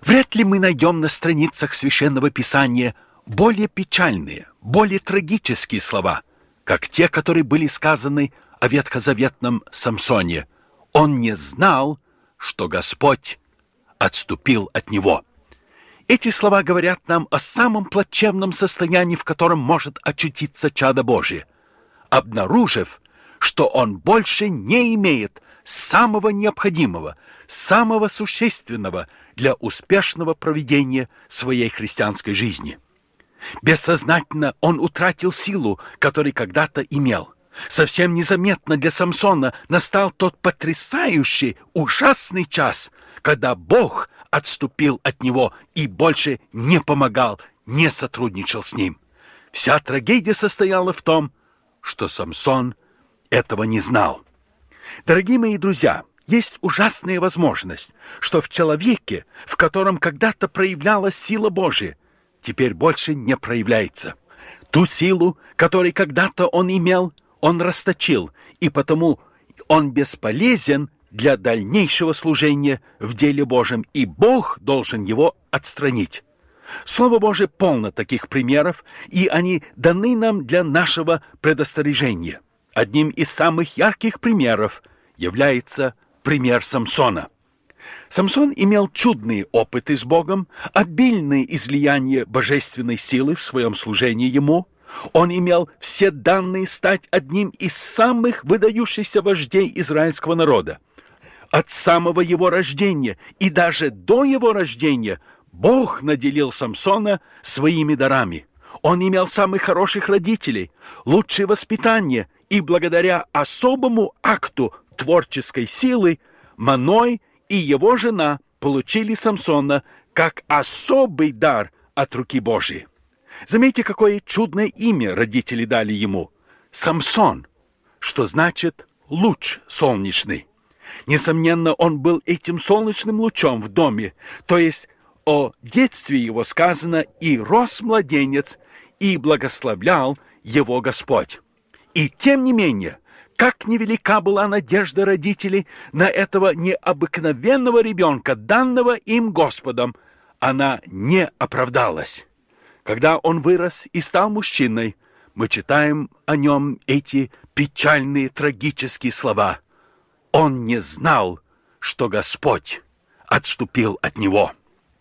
Вряд ли мы найдем на страницах Священного Писания более печальные, более трагические слова, как те, которые были сказаны о ветхозаветном Самсоне. Он не знал, что Господь отступил от него. Эти слова говорят нам о самом плачевном состоянии, в котором может очутиться чадо Божие, обнаружив, что он больше не имеет самого необходимого, самого существенного для успешного проведения своей христианской жизни. Бессознательно он утратил силу, которую когда-то имел. Совсем незаметно для Самсона настал тот потрясающий, ужасный час, когда Бог отступил от него и больше не помогал, не сотрудничал с ним. Вся трагедия состояла в том, что Самсон этого не знал. Дорогие мои друзья, есть ужасная возможность, что в человеке, в котором когда-то проявлялась сила Божия, теперь больше не проявляется. Ту силу, которую когда-то он имел, он расточил, и потому он бесполезен для дальнейшего служения в деле Божьем, и Бог должен его отстранить. Слово Божие полно таких примеров, и они даны нам для нашего предостережения. Одним из самых ярких примеров является пример Самсона. Самсон имел чудные опыты с Богом, обильные излияния божественной силы в своем служении ему. Он имел все данные стать одним из самых выдающихся вождей израильского народа. От самого его рождения и даже до его рождения Бог наделил Самсона своими дарами. Он имел самых хороших родителей, лучшее воспитание, и благодаря особому акту творческой силы Маной и его жена получили Самсона как особый дар от руки Божьей. Заметьте, какое чудное имя родители дали ему. Самсон, что значит «луч солнечный». Несомненно, он был этим солнечным лучом в доме, то есть о детстве его сказано «и рос младенец, и благословлял его Господь». И тем не менее, как невелика была надежда родителей на этого необыкновенного ребенка, данного им Господом, она не оправдалась. Когда он вырос и стал мужчиной, мы читаем о нем эти печальные, трагические слова. Он не знал, что Господь отступил от него.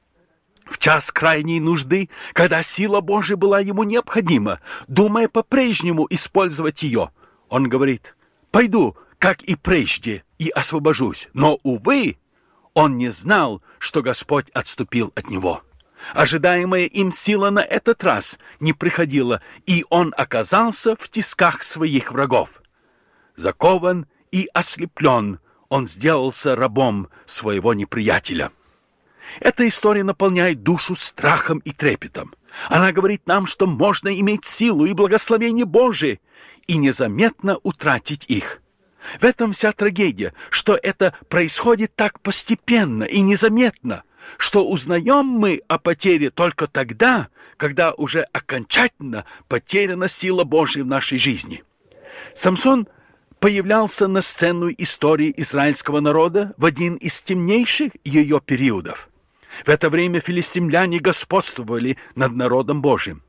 В час крайней нужды, когда сила Божия была ему необходима, думая по-прежнему использовать ее, он говорит: «Пойду, как и прежде, и освобожусь». Но, увы, он не знал, что Господь отступил от него. Ожидаемая им сила на этот раз не приходила, и он оказался в тисках своих врагов. Закован и ослеплен, он сделался рабом своего неприятеля. Эта история наполняет душу страхом и трепетом. Она говорит нам, что можно иметь силу и благословение Божие и незаметно утратить их. В этом вся трагедия, что это происходит так постепенно и незаметно, что узнаем мы о потере только тогда, когда уже окончательно потеряна сила Божия в нашей жизни. Самсон появлялся на сцену истории израильского народа в один из темнейших ее периодов. В это время филистимляне господствовали над народом Божьим.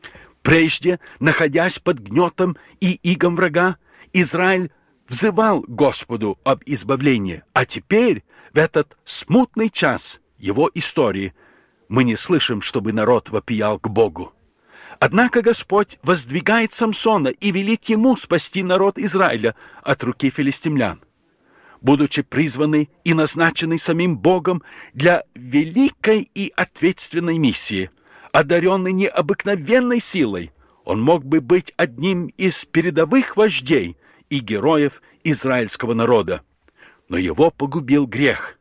Прежде, находясь под гнетом и игом врага, Израиль взывал Господу об избавлении, а теперь, в этот смутный час его истории, мы не слышим, чтобы народ вопиял к Богу. Однако Господь воздвигает Самсона и велит ему спасти народ Израиля от руки филистимлян. Будучи призванный и назначенный самим Богом для великой и ответственной миссии, одаренный необыкновенной силой, он мог бы быть одним из передовых вождей и героев израильского народа. Но его погубил грех.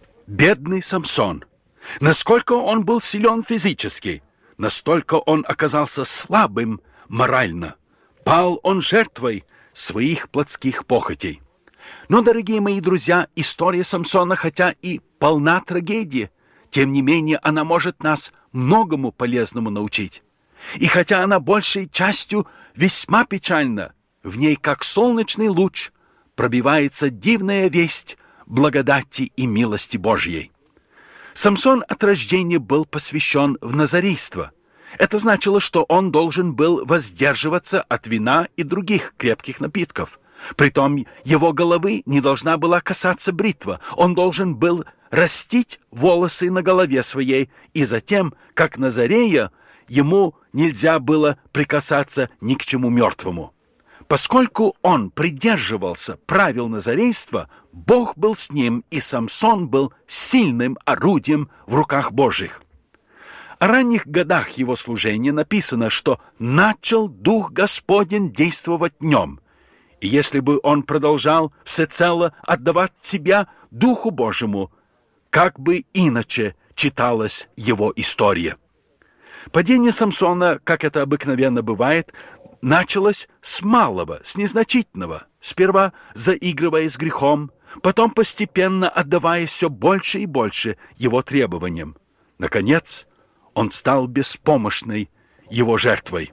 Бедный Самсон. Насколько он был силен физически, настолько он оказался слабым морально. Пал он жертвой своих плотских похотей. Но, дорогие мои друзья, история Самсона, хотя и полна трагедии, тем не менее она может нас многому полезному научить. И хотя она большей частью весьма печальна, в ней, как солнечный луч, пробивается дивная весть благодати и милости Божьей. Самсон от рождения был посвящен в назарейство. Это значило, что он должен был воздерживаться от вина и других крепких напитков. Притом его головы не должна была касаться бритва. Он должен был растить волосы на голове своей, и затем, как Назарея, ему нельзя было прикасаться ни к чему мертвому. Поскольку он придерживался правил назарейства, Бог был с ним, и Самсон был сильным орудием в руках Божьих. О ранних годах его служения написано, что «начал Дух Господень действовать в нем». И если бы он продолжал всецело отдавать себя Духу Божьему, как бы иначе читалась его история. Падение Самсона, как это обыкновенно бывает, началось с малого, с незначительного, сперва заигрывая с грехом, потом постепенно отдавая все больше и больше его требованиям. Наконец, он стал беспомощной его жертвой.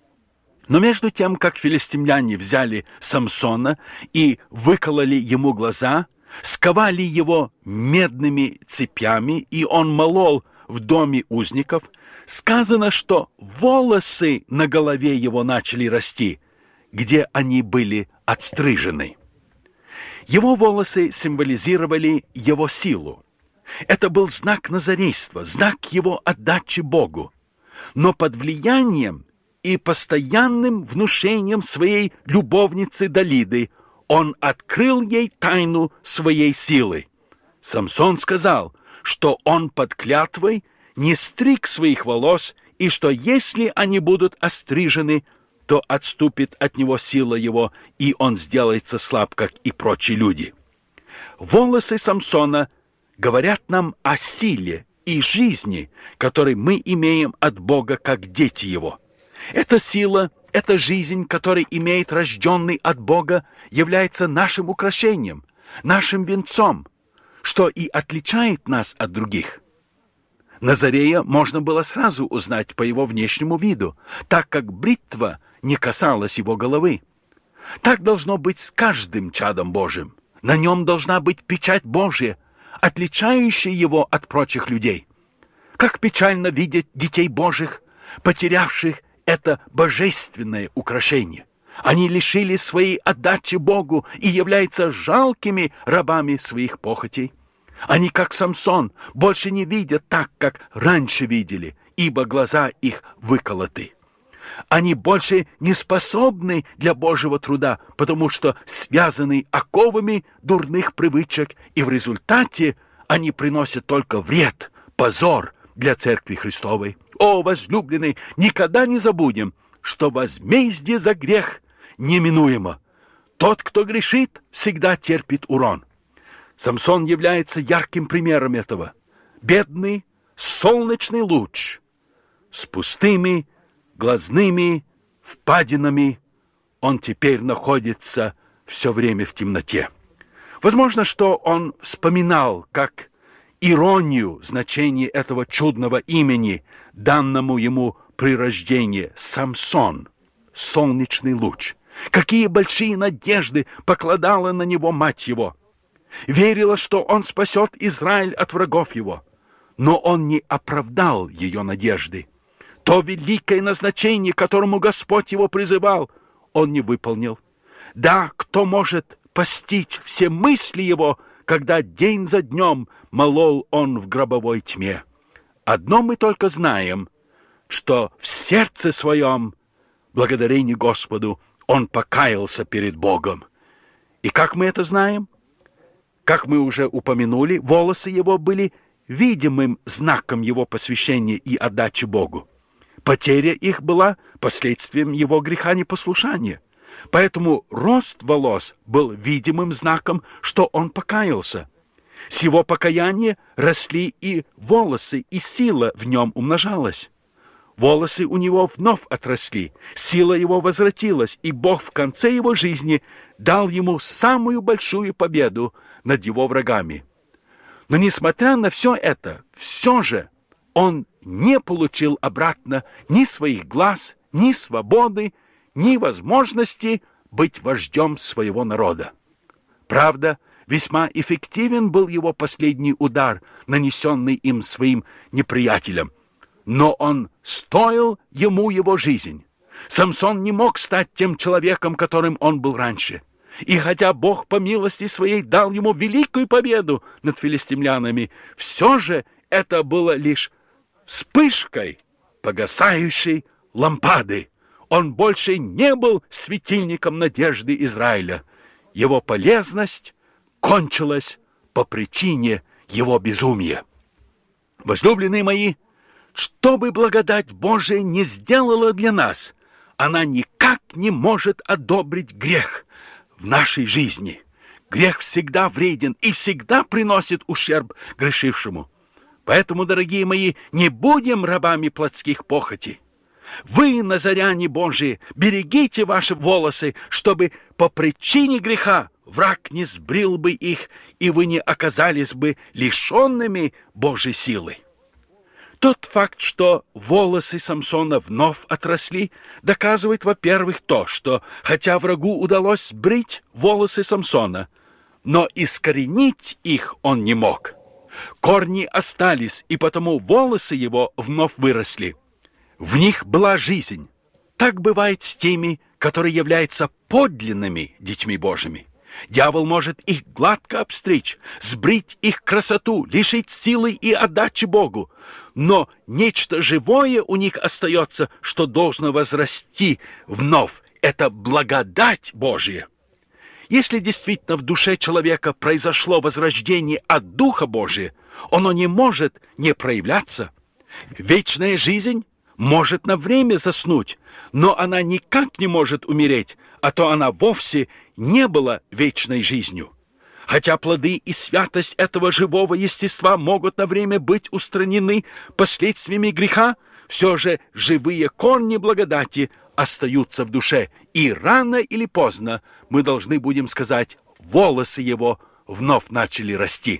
Но между тем, как филистимляне взяли Самсона и выкололи ему глаза, сковали его медными цепями, и он молол в доме узников, сказано, что волосы на голове его начали расти, где они были отстрижены. Его волосы символизировали его силу. Это был знак назарейства, знак его отдачи Богу. Но под влиянием и постоянным внушением своей любовницы Далиды он открыл ей тайну своей силы. Самсон сказал, что он под клятвой не стриг своих волос, и что если они будут острижены, то отступит от него сила его, и он сделается слаб, как и прочие люди. Волосы Самсона говорят нам о силе и жизни, которой мы имеем от Бога, как дети его. Эта сила, эта жизнь, которая имеет рожденный от Бога, является нашим украшением, нашим венцом, что и отличает нас от других. Назарея можно было сразу узнать по его внешнему виду, так как бритва не касалась его головы. Так должно быть с каждым чадом Божьим. На нем должна быть печать Божья, отличающая его от прочих людей. Как печально видеть детей Божьих, потерявших это божественное украшение. Они лишились своей отдачи Богу и являются жалкими рабами своих похотей. Они, как Самсон, больше не видят так, как раньше видели, ибо глаза их выколоты. Они больше не способны для Божьего труда, потому что связаны оковами дурных привычек, и в результате они приносят только вред, позор для Церкви Христовой. О, возлюбленный, никогда не забудем, что возмездие за грех неминуемо. Тот, кто грешит, всегда терпит урон. Самсон является ярким примером этого. Бедный солнечный луч с пустыми глазными впадинами, он теперь находится все время в темноте. Возможно, что он вспоминал, как иронию значения этого чудного имени, данному ему при рождении: Самсон, солнечный луч. Какие большие надежды покладала на него мать его. Верила, что он спасет Израиль от врагов его. Но он не оправдал ее надежды. То великое назначение, к которому Господь его призывал, он не выполнил. Да, кто может постичь все мысли его, когда день за днем молол он в гробовой тьме? Одно мы только знаем, что в сердце своем, благодарение Господу, он покаялся перед Богом. И как мы это знаем? Как мы уже упомянули, волосы его были видимым знаком его посвящения и отдачи Богу. Потеря их была последствием его греха непослушания. Поэтому рост волос был видимым знаком, что он покаялся. С его покаяния росли и волосы, и сила в нем умножалась. Волосы у него вновь отросли, сила его возвратилась, и Бог в конце его жизни дал ему самую большую победу над его врагами. Но несмотря на все это, все же он не получил обратно ни своих глаз, ни свободы, ни возможности быть вождем своего народа. Правда, весьма эффективен был его последний удар, нанесенный им своим неприятелем. Но он стоил ему его жизнь. Самсон не мог стать тем человеком, которым он был раньше. И хотя Бог по милости своей дал ему великую победу над филистимлянами, все же это было лишь вспышкой погасающей лампады. Он больше не был светильником надежды Израиля. Его полезность кончилась по причине его безумия. Возлюбленные мои, что бы благодать Божия не сделала для нас, она никак не может одобрить грех в нашей жизни. Грех всегда вреден и всегда приносит ущерб грешившему. Поэтому, дорогие мои, не будем рабами плотских похотей. Вы, назаряне Божии, берегите ваши волосы, чтобы по причине греха враг не сбрил бы их, и вы не оказались бы лишенными Божьей силы. Тот факт, что волосы Самсона вновь отросли, доказывает, во-первых, то, что, хотя врагу удалось сбрить волосы Самсона, но искоренить их он не мог. Корни остались, и потому волосы его вновь выросли. В них была жизнь. Так бывает с теми, которые являются подлинными детьми Божьими. Дьявол может их гладко обстричь, сбрить их красоту, лишить силы и отдачи Богу. Но нечто живое у них остается, что должно возрасти вновь. Это благодать Божья. Если действительно в душе человека произошло возрождение от Духа Божия, оно не может не проявляться. Вечная жизнь может на время заснуть, но она никак не может умереть, а то она вовсе не была вечной жизнью. Хотя плоды и святость этого живого естества могут на время быть устранены последствиями греха, все же живые корни благодати остаются в душе, и рано или поздно мы должны будем сказать, волосы его вновь начали расти.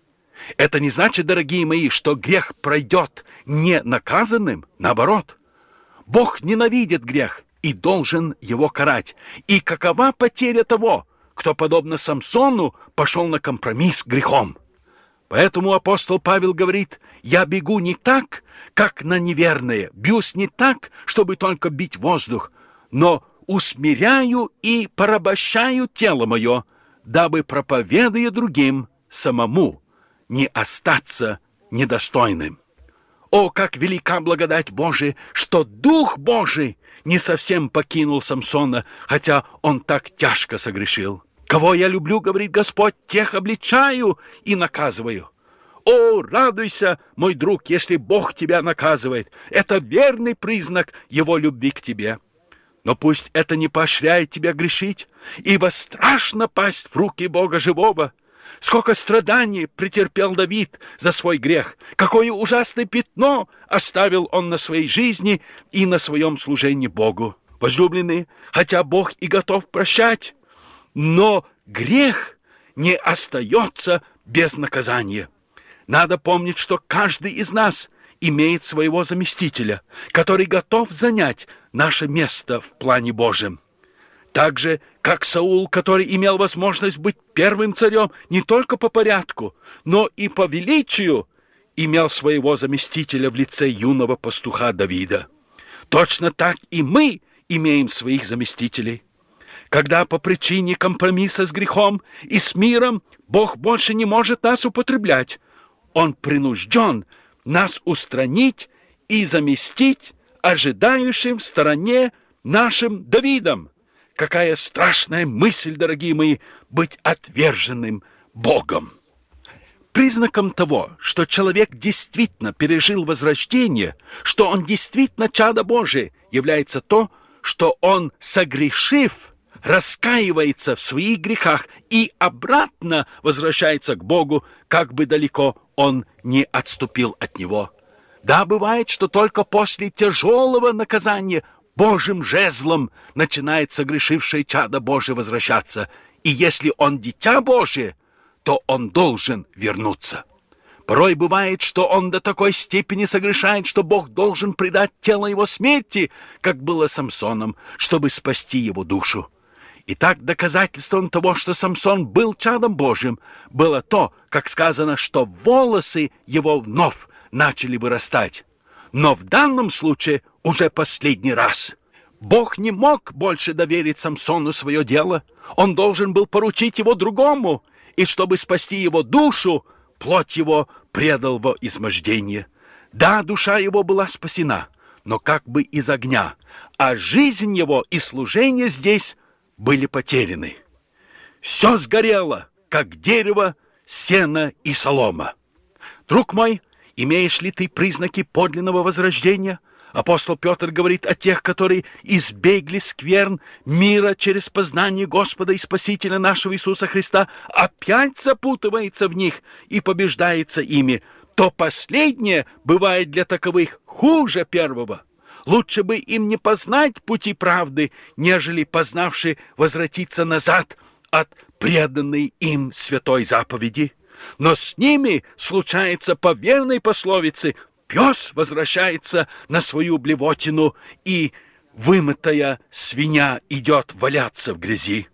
Это не значит, дорогие мои, что грех пройдет не наказанным, наоборот. Бог ненавидит грех и должен его карать. И какова потеря того, кто, подобно Самсону, пошел на компромисс с грехом? Поэтому апостол Павел говорит: «Я бегу не так, как на неверное, бьюсь не так, чтобы только бить воздух, но усмиряю и порабощаю тело мое, дабы, проповедуя другим, самому не остаться недостойным». О, как велика благодать Божия, что Дух Божий не совсем покинул Самсона, хотя он так тяжко согрешил. «Кого я люблю, — говорит Господь, — тех обличаю и наказываю». О, радуйся, мой друг, если Бог тебя наказывает. Это верный признак Его любви к тебе. Но пусть это не поощряет тебя грешить, ибо страшно пасть в руки Бога живого. Сколько страданий претерпел Давид за свой грех, какое ужасное пятно оставил он на своей жизни и на своем служении Богу. Возлюбленные, хотя Бог и готов прощать, но грех не остается без наказания. Надо помнить, что каждый из нас имеет своего заместителя, который готов занять наше место в плане Божьем. Так же, как Саул, который имел возможность быть первым царем не только по порядку, но и по величию, имел своего заместителя в лице юного пастуха Давида. Точно так и мы имеем своих заместителей. Когда по причине компромисса с грехом и с миром Бог больше не может нас употреблять, Он принужден нас устранить и заместить ожидающим в стороне нашим Давидом. Какая страшная мысль, дорогие мои, быть отверженным Богом! Признаком того, что человек действительно пережил возрождение, что он действительно чадо Божие, является то, что он, согрешив, раскаивается в своих грехах и обратно возвращается к Богу, как бы далеко он не отступил от Него. Да, бывает, что только после тяжелого наказания Божьим жезлом начинает согрешившее чадо Божие возвращаться, и если он дитя Божие, то он должен вернуться. Порой бывает, что он до такой степени согрешает, что Бог должен предать тело его смерти, как было Самсоном, чтобы спасти его душу. Итак, доказательством того, что Самсон был чадом Божьим, было то, как сказано, что волосы его вновь начали вырастать. Но в данном случае уже последний раз. Бог не мог больше доверить Самсону свое дело. Он должен был поручить его другому, и чтобы спасти его душу, плоть его предал во измождение. Да, душа его была спасена, но как бы из огня, а жизнь его и служение здесь были потеряны. Все сгорело, как дерево, сено и солома. Друг мой, имеешь ли ты признаки подлинного возрождения? Апостол Петр говорит о тех, которые избегли скверн мира через познание Господа и Спасителя нашего Иисуса Христа, опять запутывается в них и побеждается ими. То последнее бывает для таковых хуже первого. Лучше бы им не познать пути правды, нежели, познавши, возвратиться назад от преданной им святой заповеди. Но с ними случается по верной пословице: пес возвращается на свою блевотину, и вымытая свинья идет валяться в грязи.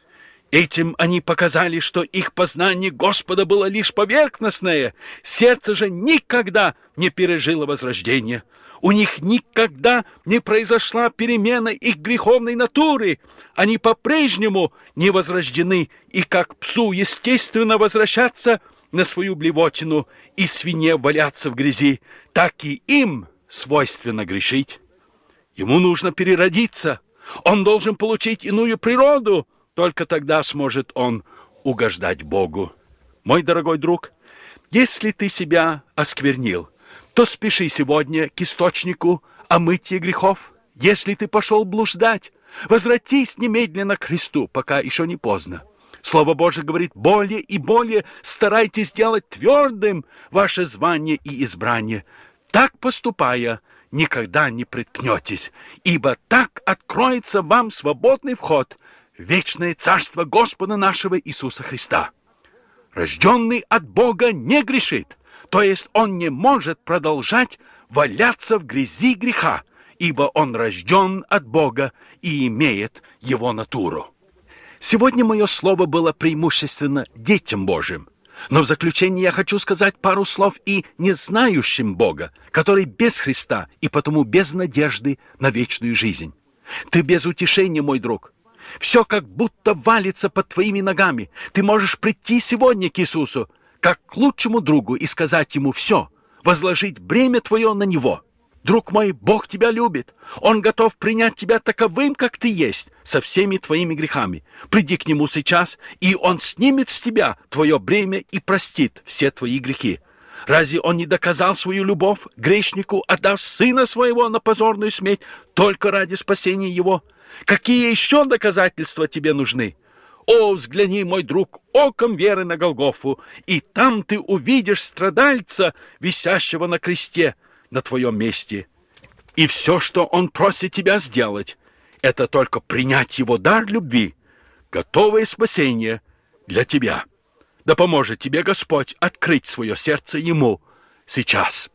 Этим они показали, что их познание Господа было лишь поверхностное, сердце же никогда не пережило возрождения. У них никогда не произошла перемена их греховной натуры. Они по-прежнему не возрождены, и как псу естественно возвращаться на свою блевотину и свинье валяться в грязи, так и им свойственно грешить. Ему нужно переродиться. Он должен получить иную природу. Только тогда сможет он угождать Богу. Мой дорогой друг, если ты себя осквернил, то спеши сегодня к источнику омытия грехов. Если ты пошел блуждать, возвратись немедленно к Христу, пока еще не поздно. Слово Божие говорит: более и более старайтесь делать твердым ваше звание и избрание. Так поступая, никогда не приткнетесь, ибо так откроется вам свободный вход в вечное царство Господа нашего Иисуса Христа. Рожденный от Бога не грешит, то есть он не может продолжать валяться в грязи греха, ибо он рожден от Бога и имеет его натуру. Сегодня мое слово было преимущественно детям Божьим, но в заключение я хочу сказать пару слов и не знающим Бога, которые без Христа и потому без надежды на вечную жизнь. Ты без утешения, мой друг. Все как будто валится под твоими ногами. Ты можешь прийти сегодня к Иисусу, как к лучшему другу, и сказать ему все, возложить бремя твое на него. Друг мой, Бог тебя любит. Он готов принять тебя таковым, как ты есть, со всеми твоими грехами. Приди к нему сейчас, и он снимет с тебя твое бремя и простит все твои грехи. Разве он не доказал свою любовь грешнику, отдав сына своего на позорную смерть только ради спасения его? Какие еще доказательства тебе нужны? О, взгляни, мой друг, оком веры на Голгофу, и там ты увидишь страдальца, висящего на кресте, на твоем месте. И все, что он просит тебя сделать, это только принять его дар любви, готовое спасение для тебя. Да поможет тебе Господь открыть свое сердце ему сейчас.